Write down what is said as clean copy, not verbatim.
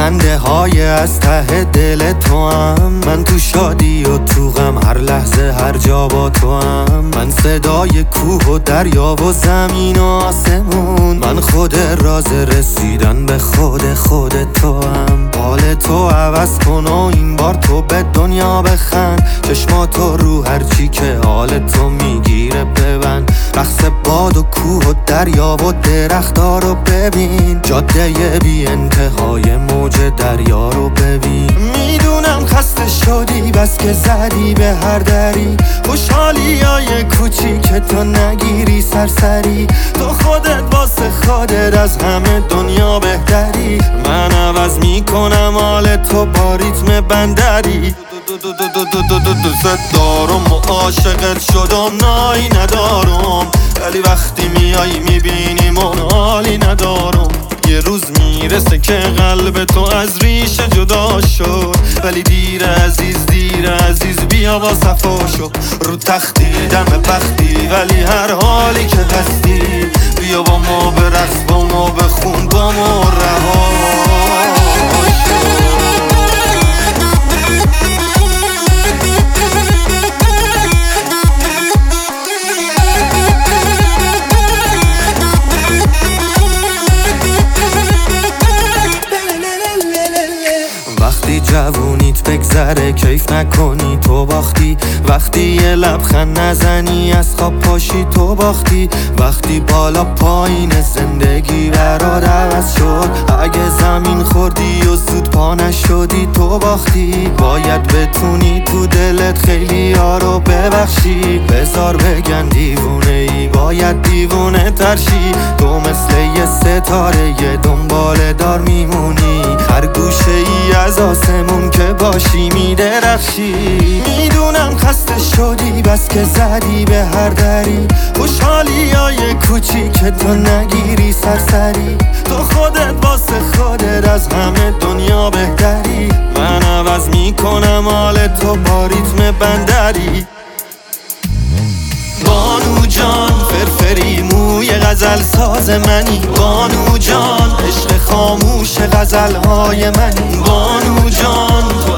خنده های از ته دل تو هم، من تو شادی و تو غم، هر لحظه هر جا با تو هم. من صدای کوه و دریا و زمین و آسمون، من خود راز رسیدن به خود تو هم. حال تو عوض کن و این بار تو به دنیا بخند، چشماتو رو هرچی که حال تو میگیره ببند. رقص باد و کوه و دریا و درخت‌ها رو ببین، جاده بی انتهای موج دریا رو ببین. میدونم خسته شدی بس که زدی به هر دری، خوشحالی های کوچیک تو نگیری سرسری. تو خودت واسه خودت از همه دنیا بهتری، من عوض میکنم حال تو با ریتم بندری. دوست دارم و عاشقت شدم، نایی ندارم، ولی وقتی میای میبینی من حالی ندارم. یه روز میرسه که قلب تو از ریشه جدا شد، ولی دیر عزیز بیا با صفا شو. رو تختی دم بختی ولی هر حالی که هستی، بیا با ما برقص، با ما بخون، با ما رها شو. وقتی جوونیت بگذره کیف نکنی تو باختی، وقتی یه لبخند نزنی از خواب پاشی تو باختی. وقتی بالا پایین زندگی برات عوض شد، اگه زمین خوردی و زود پا نشدی تو باختی. باید بتونی تو دلت خیلی ها رو ببخشی، بذار بگن دیوونه ای باید دیوونه ترشی. تو مثل یه ستاره یه دنبال دار میمونی، هر گوشه ای از آسمون که باشی میدرخشی. میدونم خسته شدی بس که زدی به هر دری، خوشحالی های کوچیک تو نگیری سرسری. تو خودت واسه خودت از همه دنیا بهتری، من عوض میکنم حال تو با ریتم بندری. بانو جان فرفری موی غزل ساز منی، بانو جان عشق خاموش غزل های منی. بانو جان تو